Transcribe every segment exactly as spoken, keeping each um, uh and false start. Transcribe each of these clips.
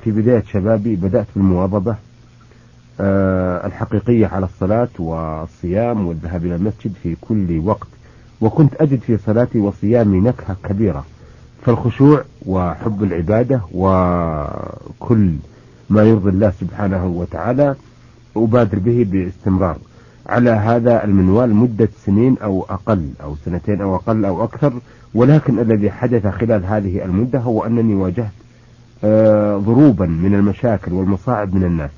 في بداية شبابي بدأت بالمواظبة أه الحقيقية على الصلاة والصيام والذهاب إلى المسجد في كل وقت، وكنت أجد في صلاتي وصيامي نكهة كبيرة، فالخشوع وحب العبادة وكل ما يرضي الله سبحانه وتعالى أبادر به باستمرار على هذا المنوال مدة سنين أو أقل، أو سنتين أو أقل أو أكثر. ولكن الذي حدث خلال هذه المدة هو أنني واجهت آه ضروبا من المشاكل والمصاعب من الناس،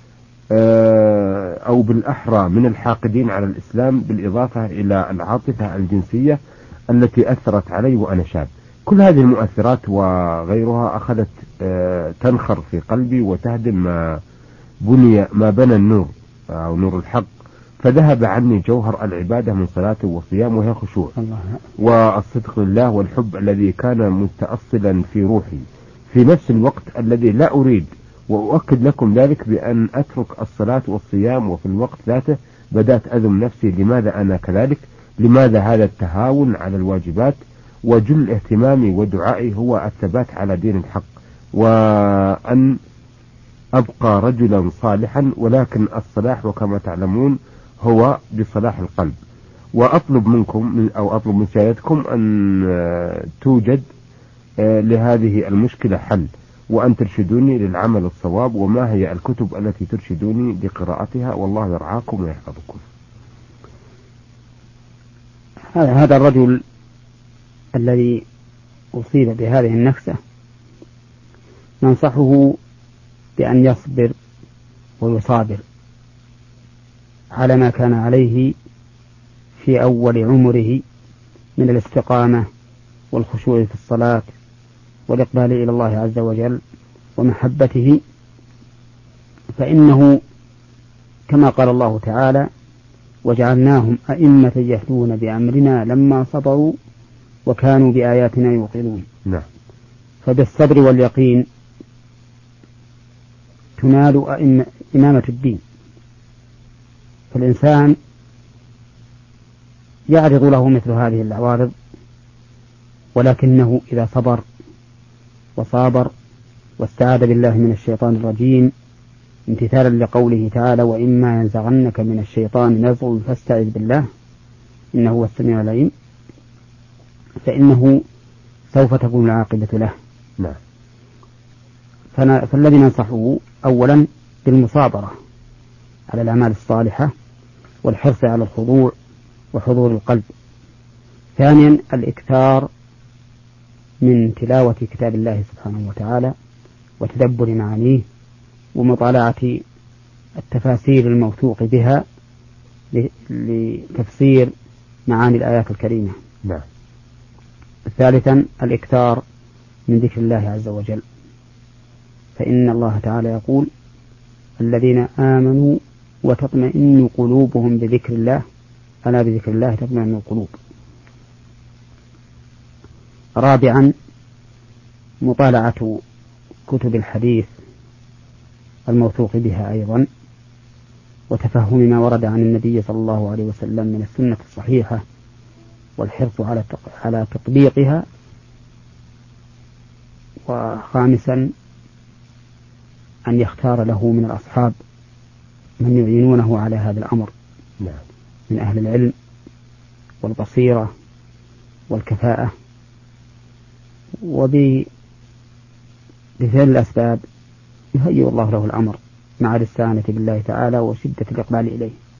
آه أو بالأحرى من الحاقدين على الإسلام، بالإضافة إلى العاطفة الجنسية التي أثرت علي وأنا شاب. كل هذه المؤثرات وغيرها أخذت آه تنخر في قلبي وتهدم ما بني ما بنى النور أو نور الحق، فذهب عني جوهر العبادة من صلاة وصيام، وهي خشوع والصدق لله والحب الذي كان متأصلا في روحي في نفس الوقت الذي لا أريد، وأؤكد لكم ذلك بأن أترك الصلاة والصيام، وفي الوقت ذاته بدأت أذم نفسي لماذا أنا كذلك، لماذا هذا التهاون على الواجبات، وجل اهتمامي ودعائي هو الثبات على دين الحق وأن أبقى رجلا صالحا. ولكن الصلاح وكما تعلمون هو بصلاح القلب، وأطلب منكم أو أطلب من سيادتكم أن توجد لهذه المشكلة حل، وأن ترشدوني للعمل الصواب، وما هي الكتب التي ترشدوني لقراءتها، والله يرعاكم ويحفظكم. هذا الرجل الذي أصيب بهذه النكسة ننصحه بأن يصبر ويصابر على ما كان عليه في أول عمره من الاستقامة والخشوع في الصلاة والإقبال إلى الله عز وجل ومحبته، فإنه كما قال الله تعالى: وجعلناهم أئمة يهدون بأمرنا لما صبروا وكانوا بآياتنا يوقنون. نعم. فبالصبر واليقين تنال إمامة الدين. فالإنسان يعرض له مثل هذه العوارض، ولكنه إذا صبر وصابر واستعاذ بالله من الشيطان الرجيم امتثالا لقوله تعالى: وإما ينزغنك من الشيطان نزغ فاستعذ بالله إنه هو السميع العليم، فإنه سوف تكون العاقبة له. نعم. فالذي ننصحه أولا بالمصابرة على الأعمال الصالحة والحرص على الخضوع وحضور القلب. ثانيا الإكثار من تلاوة كتاب الله سبحانه وتعالى وتدبر معانيه ومطالعة التفاسير الموثوق بها لتفسير معاني الآيات الكريمة. نعم. ثالثا الإكثار من ذكر الله عز وجل، فإن الله تعالى يقول: الذين آمنوا وتطمئن قلوبهم بذكر الله ألا بذكر الله تطمئن القلوب. رابعا مطالعة كتب الحديث الموثوق بها أيضا، وتفهم ما ورد عن النبي صلى الله عليه وسلم من السنة الصحيحة والحرص على على تطبيقها. وخامسا أن يختار له من الأصحاب من يعينونه على هذا الأمر من أهل العلم والبصيرة والكفاءة، وبفعل الأسباب يهيئ الله له الأمر مع الاستعانة بالله تعالى وشدة الإقبال إليه.